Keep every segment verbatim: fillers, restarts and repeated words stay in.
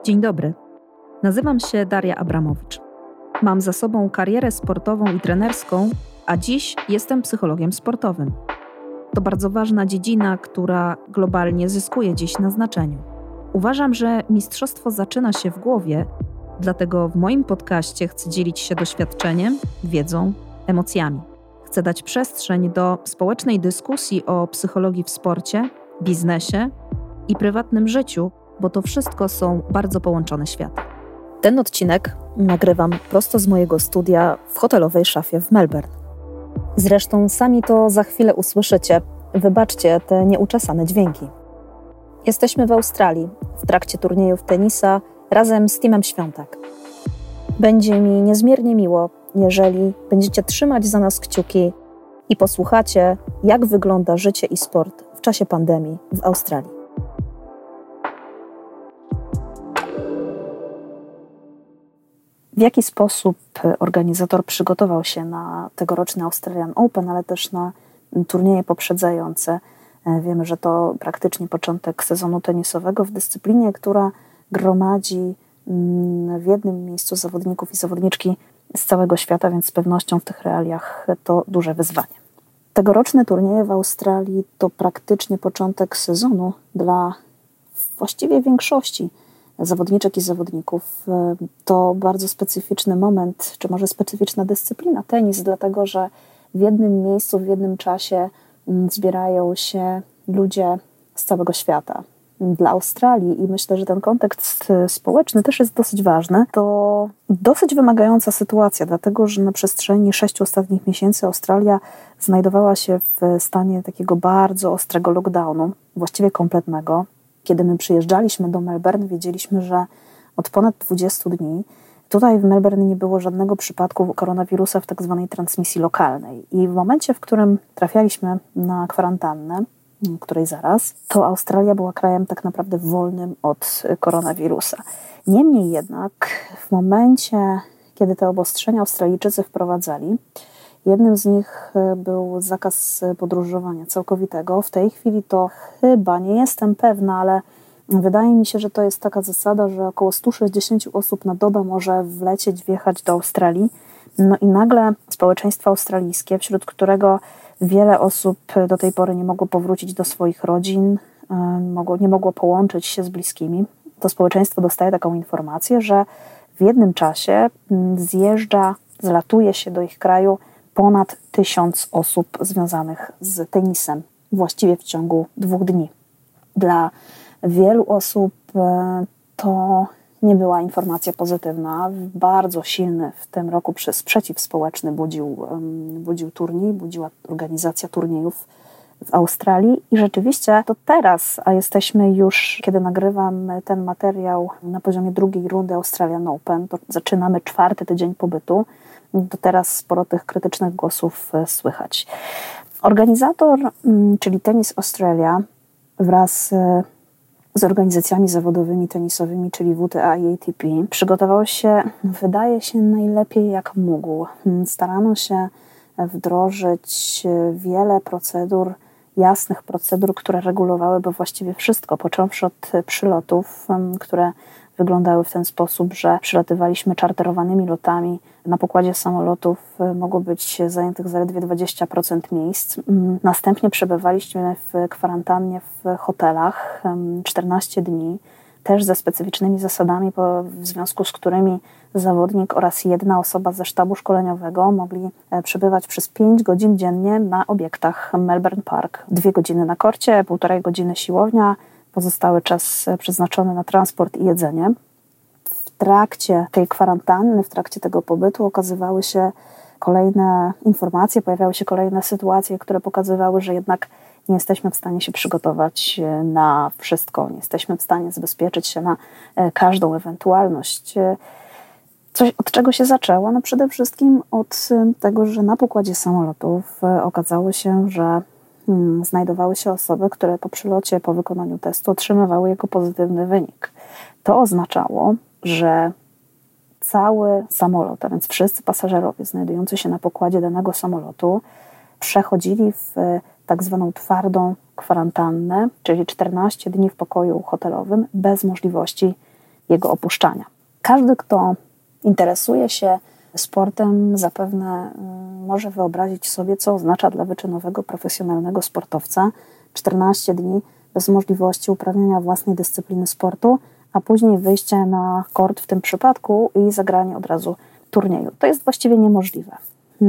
Dzień dobry. Nazywam się Daria Abramowicz. Mam za sobą karierę sportową i trenerską, a dziś jestem psychologiem sportowym. To bardzo ważna dziedzina, która globalnie zyskuje dziś na znaczeniu. Uważam, że mistrzostwo zaczyna się w głowie, dlatego w moim podcaście chcę dzielić się doświadczeniem, wiedzą, emocjami. Chcę dać przestrzeń do społecznej dyskusji o psychologii w sporcie, biznesie i prywatnym życiu, bo to wszystko są bardzo połączone światy. Ten odcinek nagrywam prosto z mojego studia w hotelowej szafie w Melbourne. Zresztą sami to za chwilę usłyszycie. Wybaczcie te nieuczesane dźwięki. Jesteśmy w Australii, w trakcie turniejów tenisa razem z Timem Świątek. Będzie mi niezmiernie miło, jeżeli będziecie trzymać za nas kciuki i posłuchacie, jak wygląda życie i sport w czasie pandemii w Australii. W jaki sposób organizator przygotował się na tegoroczny Australian Open, ale też na turnieje poprzedzające? Wiemy, że to praktycznie początek sezonu tenisowego w dyscyplinie, która gromadzi w jednym miejscu zawodników i zawodniczki z całego świata, więc z pewnością w tych realiach to duże wyzwanie. Tegoroczne turnieje w Australii to praktycznie początek sezonu dla właściwie większości zawodniczek i zawodników. To bardzo specyficzny moment, czy może specyficzna dyscyplina tenis, dlatego że w jednym miejscu, w jednym czasie zbierają się ludzie z całego świata. Dla Australii, i myślę, że ten kontekst społeczny też jest dosyć ważny, to dosyć wymagająca sytuacja, dlatego że na przestrzeni sześciu ostatnich miesięcy Australia znajdowała się w stanie takiego bardzo ostrego lockdownu, właściwie kompletnego. Kiedy my przyjeżdżaliśmy do Melbourne, wiedzieliśmy, że od ponad dwudziestu dni tutaj w Melbourne nie było żadnego przypadku koronawirusa w tak zwanej transmisji lokalnej. I w momencie, w którym trafialiśmy na kwarantannę, której zaraz, to Australia była krajem tak naprawdę wolnym od koronawirusa. Niemniej jednak w momencie, kiedy te obostrzenia Australijczycy wprowadzali, jednym z nich był zakaz podróżowania całkowitego. W tej chwili to chyba, nie jestem pewna, ale wydaje mi się, że to jest taka zasada, że około sto sześćdziesiąt osób na dobę może wlecieć, wjechać do Australii. No i nagle społeczeństwo australijskie, wśród którego wiele osób do tej pory nie mogło powrócić do swoich rodzin, nie mogło połączyć się z bliskimi, to społeczeństwo dostaje taką informację, że w jednym czasie zjeżdża, zlatuje się do ich kraju ponad tysiąc osób związanych z tenisem, właściwie w ciągu dwóch dni. Dla wielu osób to nie była informacja pozytywna. Bardzo silny w tym roku sprzeciw społeczny budził, budził turniej, budziła organizacja turniejów w Australii. I rzeczywiście to teraz, a jesteśmy już, kiedy nagrywam ten materiał na poziomie drugiej rundy Australian Open, to zaczynamy czwarty tydzień pobytu, to teraz sporo tych krytycznych głosów słychać. Organizator, czyli Tennis Australia, wraz z organizacjami zawodowymi tenisowymi, czyli W T A i A T P, przygotował się, wydaje się, najlepiej jak mógł. Starano się wdrożyć wiele procedur, jasnych procedur, które regulowałyby właściwie wszystko, począwszy od przylotów, które wyglądały w ten sposób, że przylatywaliśmy czarterowanymi lotami. Na pokładzie samolotów mogło być zajętych zaledwie dwadzieścia procent miejsc. Następnie przebywaliśmy w kwarantannie w hotelach czternaście dni, też ze specyficznymi zasadami, w związku z którymi zawodnik oraz jedna osoba ze sztabu szkoleniowego mogli przebywać przez pięć godzin dziennie na obiektach Melbourne Park. Dwie godziny na korcie, półtorej godziny siłownia, pozostały czas przeznaczony na transport i jedzenie. W trakcie tej kwarantanny, w trakcie tego pobytu okazywały się kolejne informacje, pojawiały się kolejne sytuacje, które pokazywały, że jednak nie jesteśmy w stanie się przygotować na wszystko, nie jesteśmy w stanie zabezpieczyć się na każdą ewentualność. Coś, od czego się zaczęło? No przede wszystkim od tego, że na pokładzie samolotów okazało się, że Hmm, znajdowały się osoby, które po przylocie, po wykonaniu testu otrzymywały jego pozytywny wynik. To oznaczało, że cały samolot, a więc wszyscy pasażerowie znajdujący się na pokładzie danego samolotu przechodzili w tak zwaną twardą kwarantannę, czyli czternaście dni w pokoju hotelowym bez możliwości jego opuszczania. Każdy, kto interesuje się sportem, zapewne może wyobrazić sobie, co oznacza dla wyczynowego, profesjonalnego sportowca czternaście dni bez możliwości uprawiania własnej dyscypliny sportu, a później wyjście na kort w tym przypadku i zagranie od razu turnieju. To jest właściwie niemożliwe.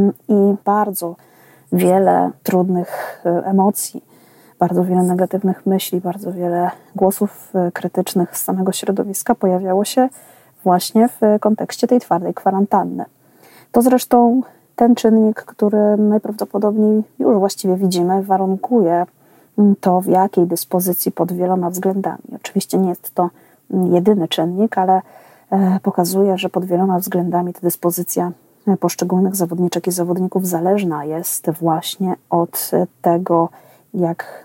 I bardzo wiele trudnych emocji, bardzo wiele negatywnych myśli, bardzo wiele głosów krytycznych z samego środowiska pojawiało się właśnie w kontekście tej twardej kwarantanny. To zresztą ten czynnik, który najprawdopodobniej już właściwie widzimy, warunkuje to, w jakiej dyspozycji pod wieloma względami. Oczywiście nie jest to jedyny czynnik, ale pokazuje, że pod wieloma względami ta dyspozycja poszczególnych zawodniczek i zawodników zależna jest właśnie od tego, jak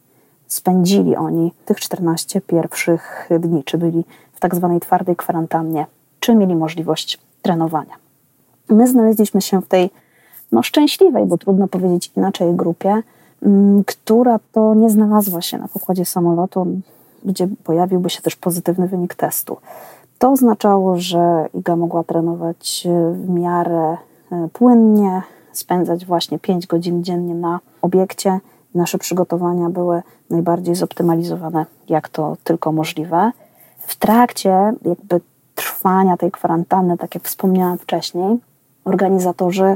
spędzili oni tych czternaście pierwszych dni, czy byli w tak zwanej twardej kwarantannie, czy mieli możliwość trenowania. My znaleźliśmy się w tej no, szczęśliwej, bo trudno powiedzieć inaczej, grupie, m, która to nie znalazła się na pokładzie samolotu, gdzie pojawiłby się też pozytywny wynik testu. To oznaczało, że Iga mogła trenować w miarę płynnie, spędzać właśnie pięć godzin dziennie na obiekcie. Nasze przygotowania były najbardziej zoptymalizowane, jak to tylko możliwe. W trakcie jakby trwania tej kwarantanny, tak jak wspomniałam wcześniej, organizatorzy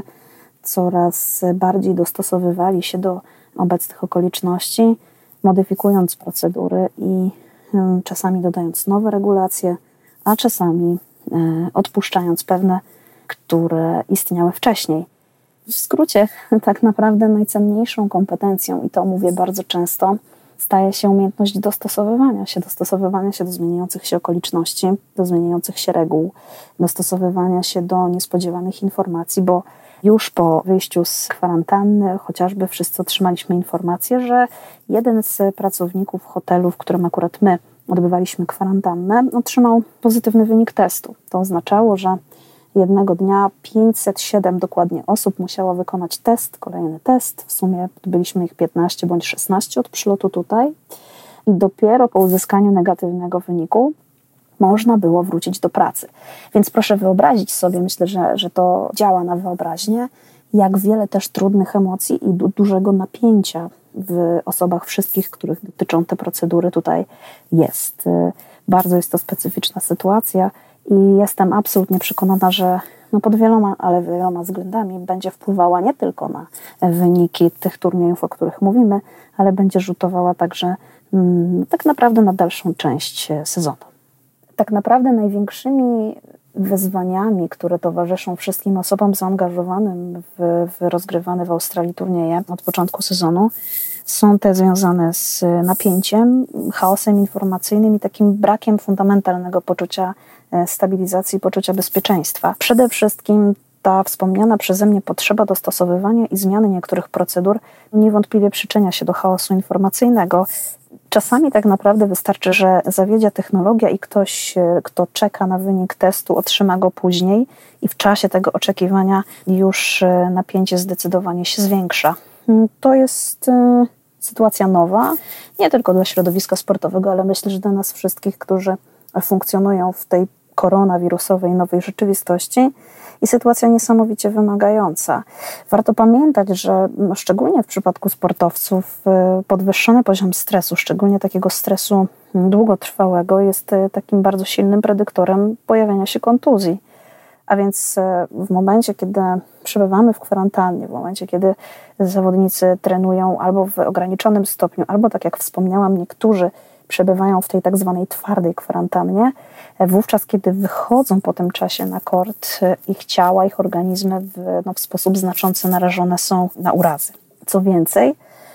coraz bardziej dostosowywali się do obecnych okoliczności, modyfikując procedury i czasami dodając nowe regulacje, a czasami odpuszczając pewne, które istniały wcześniej. W skrócie, tak naprawdę najcenniejszą kompetencją, i to mówię bardzo często, staje się umiejętność dostosowywania się, dostosowywania się do zmieniających się okoliczności, do zmieniających się reguł, dostosowywania się do niespodziewanych informacji, bo już po wyjściu z kwarantanny chociażby wszyscy otrzymaliśmy informację, że jeden z pracowników hotelu, w którym akurat my odbywaliśmy kwarantannę, otrzymał pozytywny wynik testu. To oznaczało, że jednego dnia pięćset siedem dokładnie osób musiało wykonać test, kolejny test. W sumie byliśmy ich piętnaście bądź szesnaście od przylotu tutaj. I dopiero po uzyskaniu negatywnego wyniku można było wrócić do pracy. Więc proszę wyobrazić sobie, myślę, że, że to działa na wyobraźnię, jak wiele też trudnych emocji i du- dużego napięcia w osobach wszystkich, których dotyczą te procedury tutaj jest. Bardzo jest to specyficzna sytuacja i jestem absolutnie przekonana, że no pod wieloma, ale wieloma względami będzie wpływała nie tylko na wyniki tych turniejów, o których mówimy, ale będzie rzutowała także mm, tak naprawdę na dalszą część sezonu. Tak naprawdę największymi wyzwaniami, które towarzyszą wszystkim osobom zaangażowanym w, w rozgrywane w Australii turnieje od początku sezonu, są te związane z napięciem, chaosem informacyjnym i takim brakiem fundamentalnego poczucia stabilizacji, poczucia bezpieczeństwa. Przede wszystkim ta wspomniana przeze mnie potrzeba dostosowywania i zmiany niektórych procedur niewątpliwie przyczynia się do chaosu informacyjnego. Czasami tak naprawdę wystarczy, że zawiedzie technologia i ktoś, kto czeka na wynik testu, otrzyma go później i w czasie tego oczekiwania już napięcie zdecydowanie się zwiększa. To jest sytuacja nowa, nie tylko dla środowiska sportowego, ale myślę, że dla nas wszystkich, którzy funkcjonują w tej koronawirusowej nowej rzeczywistości i sytuacja niesamowicie wymagająca. Warto pamiętać, że szczególnie w przypadku sportowców podwyższony poziom stresu, szczególnie takiego stresu długotrwałego, jest takim bardzo silnym predyktorem pojawiania się kontuzji. A więc w momencie, kiedy przebywamy w kwarantannie, w momencie, kiedy zawodnicy trenują albo w ograniczonym stopniu, albo tak jak wspomniałam, niektórzy przebywają w tej tak zwanej twardej kwarantannie, wówczas, kiedy wychodzą po tym czasie na kort, ich ciała, ich organizmy w, no, w sposób znaczący narażone są na urazy. Co więcej,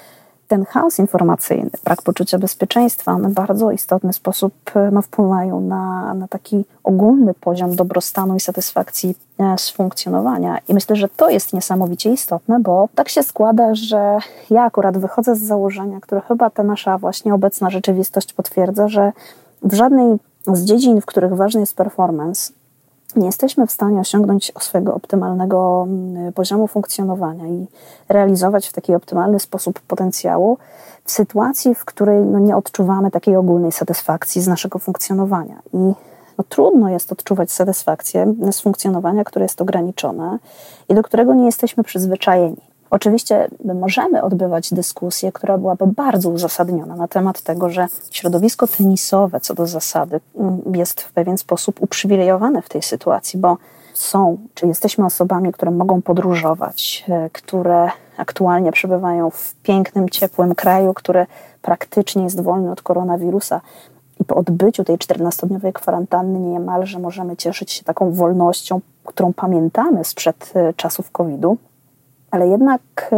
ten chaos informacyjny, brak poczucia bezpieczeństwa, one w bardzo istotny sposób no, wpływają na, na taki ogólny poziom dobrostanu i satysfakcji z funkcjonowania. I myślę, że to jest niesamowicie istotne, bo tak się składa, że ja akurat wychodzę z założenia, które chyba ta nasza właśnie obecna rzeczywistość potwierdza, że w żadnej z dziedzin, w których ważny jest performance, nie jesteśmy w stanie osiągnąć swojego optymalnego poziomu funkcjonowania i realizować w taki optymalny sposób potencjału w sytuacji, w której no, nie odczuwamy takiej ogólnej satysfakcji z naszego funkcjonowania. I no, trudno jest odczuwać satysfakcję z funkcjonowania, które jest ograniczone i do którego nie jesteśmy przyzwyczajeni. Oczywiście możemy odbywać dyskusję, która byłaby bardzo uzasadniona na temat tego, że środowisko tenisowe co do zasady jest w pewien sposób uprzywilejowane w tej sytuacji, bo są, czy jesteśmy osobami, które mogą podróżować, które aktualnie przebywają w pięknym, ciepłym kraju, który praktycznie jest wolny od koronawirusa i po odbyciu tej czternastodniowej kwarantanny niemalże możemy cieszyć się taką wolnością, którą pamiętamy sprzed czasów kowida. Ale jednak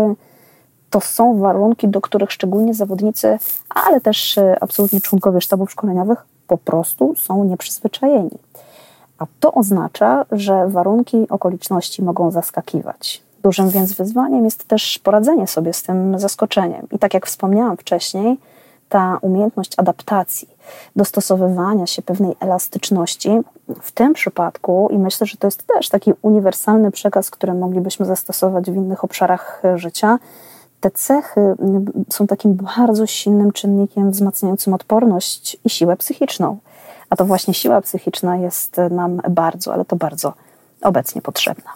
to są warunki, do których szczególnie zawodnicy, ale też absolutnie członkowie sztabów szkoleniowych po prostu są nieprzyzwyczajeni. A to oznacza, że warunki okoliczności mogą zaskakiwać. Dużym więc wyzwaniem jest też poradzenie sobie z tym zaskoczeniem. I tak jak wspomniałam wcześniej, ta umiejętność adaptacji, dostosowywania się, pewnej elastyczności w tym przypadku, i myślę, że to jest też taki uniwersalny przekaz, który moglibyśmy zastosować w innych obszarach życia, te cechy są takim bardzo silnym czynnikiem wzmacniającym odporność i siłę psychiczną. A to właśnie siła psychiczna jest nam bardzo, ale to bardzo obecnie potrzebna.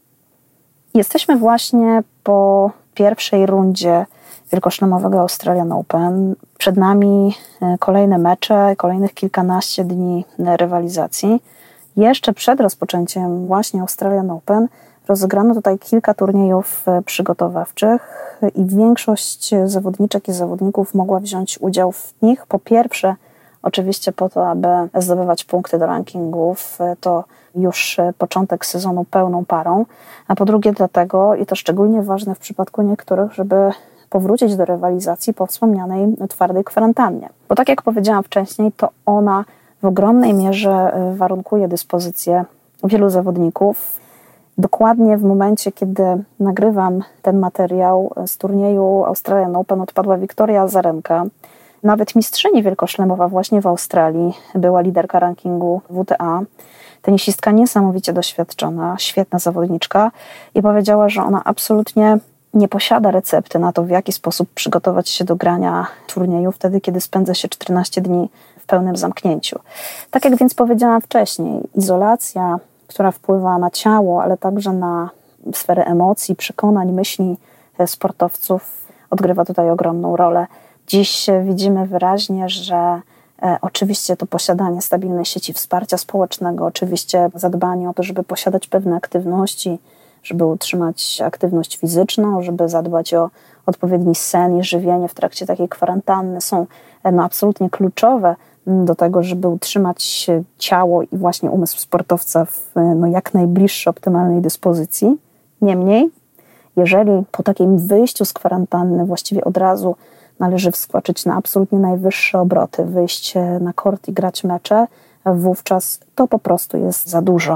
Jesteśmy właśnie po pierwszej rundzie wielkoszlemowego Australian Open. Przed nami kolejne mecze, kolejnych kilkanaście dni rywalizacji. Jeszcze przed rozpoczęciem właśnie Australian Open rozegrano tutaj kilka turniejów przygotowawczych i większość zawodniczek i zawodników mogła wziąć udział w nich. Po pierwsze, oczywiście po to, aby zdobywać punkty do rankingów, to już początek sezonu pełną parą, a po drugie dlatego, i to szczególnie ważne w przypadku niektórych, żeby powrócić do rywalizacji po wspomnianej twardej kwarantannie. Bo tak jak powiedziałam wcześniej, to ona w ogromnej mierze warunkuje dyspozycję wielu zawodników. Dokładnie w momencie, kiedy nagrywam ten materiał z turnieju Australian Open, odpadła Wiktoria Azarenka. Nawet mistrzyni wielkoszlemowa właśnie w Australii, była liderka rankingu W T A. Tenisistka niesamowicie doświadczona, świetna zawodniczka i powiedziała, że ona absolutnie nie posiada recepty na to, w jaki sposób przygotować się do grania turnieju wtedy, kiedy spędza się czternaście dni w pełnym zamknięciu. Tak jak więc powiedziałam wcześniej, izolacja, która wpływa na ciało, ale także na sferę emocji, przekonań, myśli sportowców, odgrywa tutaj ogromną rolę. Dziś widzimy wyraźnie, że e, oczywiście to posiadanie stabilnej sieci wsparcia społecznego, oczywiście zadbanie o to, żeby posiadać pewne aktywności, żeby utrzymać aktywność fizyczną, żeby zadbać o odpowiedni sen i żywienie w trakcie takiej kwarantanny są no, absolutnie kluczowe do tego, żeby utrzymać ciało i właśnie umysł sportowca w no, jak najbliższej optymalnej dyspozycji. Niemniej, jeżeli po takim wyjściu z kwarantanny właściwie od razu należy wskoczyć na absolutnie najwyższe obroty, wyjść na kort i grać mecze, wówczas to po prostu jest za dużo.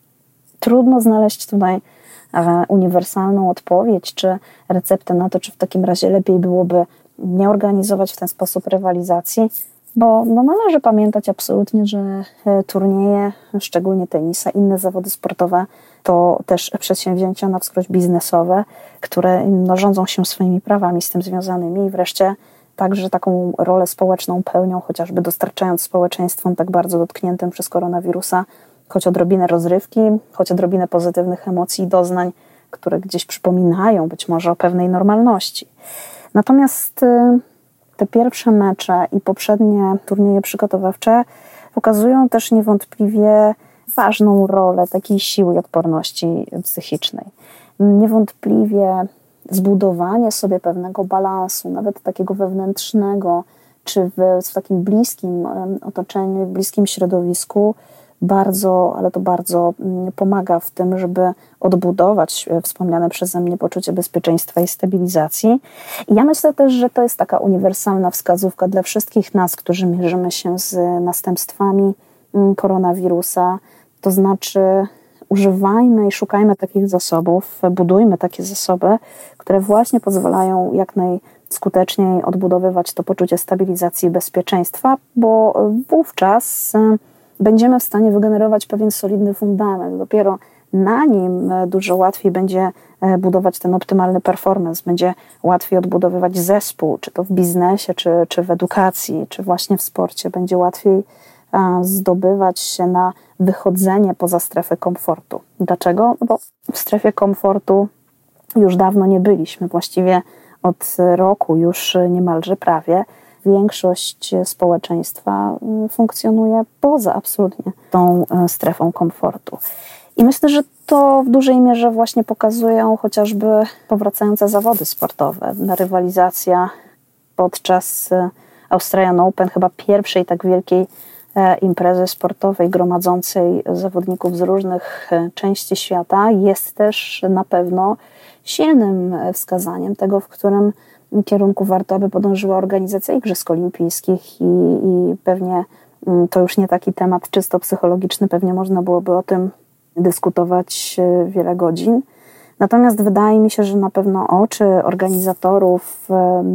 Trudno znaleźć tutaj uniwersalną odpowiedź, czy receptę na to, czy w takim razie lepiej byłoby nie organizować w ten sposób rywalizacji, bo no należy pamiętać absolutnie, że turnieje, szczególnie tenisa, inne zawody sportowe, to też przedsięwzięcia na wskroś biznesowe, które no, rządzą się swoimi prawami z tym związanymi i wreszcie także taką rolę społeczną pełnią, chociażby dostarczając społeczeństwom tak bardzo dotkniętym przez koronawirusa choć odrobinę rozrywki, choć odrobinę pozytywnych emocji i doznań, które gdzieś przypominają być może o pewnej normalności. Natomiast te pierwsze mecze i poprzednie turnieje przygotowawcze pokazują też niewątpliwie ważną rolę takiej siły i odporności psychicznej. Niewątpliwie zbudowanie sobie pewnego balansu, nawet takiego wewnętrznego, czy w, w takim bliskim otoczeniu, w bliskim środowisku, bardzo, ale to bardzo pomaga w tym, żeby odbudować wspomniane przeze mnie poczucie bezpieczeństwa i stabilizacji. I ja myślę też, że to jest taka uniwersalna wskazówka dla wszystkich nas, którzy mierzymy się z następstwami koronawirusa. To znaczy używajmy i szukajmy takich zasobów, budujmy takie zasoby, które właśnie pozwalają jak najskuteczniej odbudowywać to poczucie stabilizacji i bezpieczeństwa, bo wówczas będziemy w stanie wygenerować pewien solidny fundament. Dopiero na nim dużo łatwiej będzie budować ten optymalny performance, będzie łatwiej odbudowywać zespół, czy to w biznesie, czy, czy w edukacji, czy właśnie w sporcie. Będzie łatwiej zdobywać się na wychodzenie poza strefę komfortu. Dlaczego? No bo w strefie komfortu już dawno nie byliśmy, właściwie od roku już niemalże prawie. Większość społeczeństwa funkcjonuje poza absolutnie tą strefą komfortu. I myślę, że to w dużej mierze właśnie pokazują chociażby powracające zawody sportowe. Rywalizacja podczas Australian Open, chyba pierwszej tak wielkiej imprezy sportowej gromadzącej zawodników z różnych części świata, jest też na pewno silnym wskazaniem tego, w którym kierunku warto, aby podążyła organizacja Igrzysk Olimpijskich i, i pewnie to już nie taki temat czysto psychologiczny, pewnie można byłoby o tym dyskutować wiele godzin. Natomiast wydaje mi się, że na pewno oczy organizatorów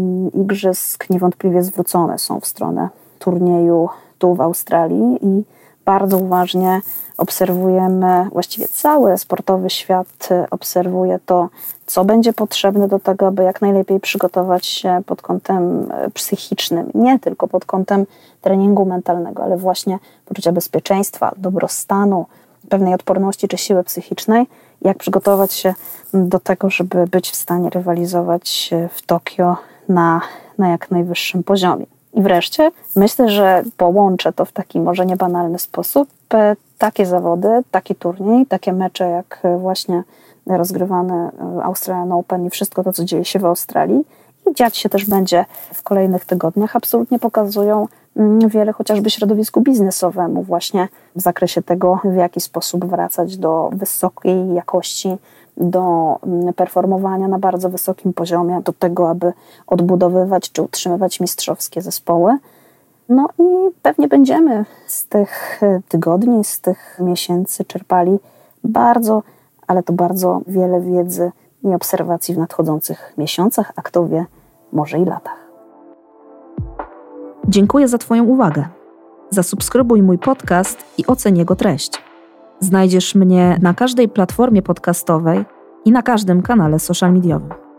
igrzysk niewątpliwie zwrócone są w stronę turnieju tu w Australii i bardzo uważnie obserwujemy, właściwie cały sportowy świat obserwuje to, co będzie potrzebne do tego, aby jak najlepiej przygotować się pod kątem psychicznym, nie tylko pod kątem treningu mentalnego, ale właśnie poczucia bezpieczeństwa, dobrostanu, pewnej odporności czy siły psychicznej, jak przygotować się do tego, żeby być w stanie rywalizować w Tokio na, na jak najwyższym poziomie. I wreszcie myślę, że połączę to w taki może niebanalny sposób. Takie zawody, taki turniej, takie mecze jak właśnie rozgrywane Australian Open i wszystko to, co dzieje się w Australii i dziać się też będzie w kolejnych tygodniach, absolutnie pokazują wiele chociażby środowisku biznesowemu właśnie w zakresie tego, w jaki sposób wracać do wysokiej jakości, do performowania na bardzo wysokim poziomie, do tego, aby odbudowywać czy utrzymywać mistrzowskie zespoły. No i pewnie będziemy z tych tygodni, z tych miesięcy czerpali bardzo, ale to bardzo wiele wiedzy i obserwacji w nadchodzących miesiącach, a kto wie, może i latach. Dziękuję za Twoją uwagę. Zasubskrybuj mój podcast i oceń jego treść. Znajdziesz mnie na każdej platformie podcastowej i na każdym kanale social mediowym.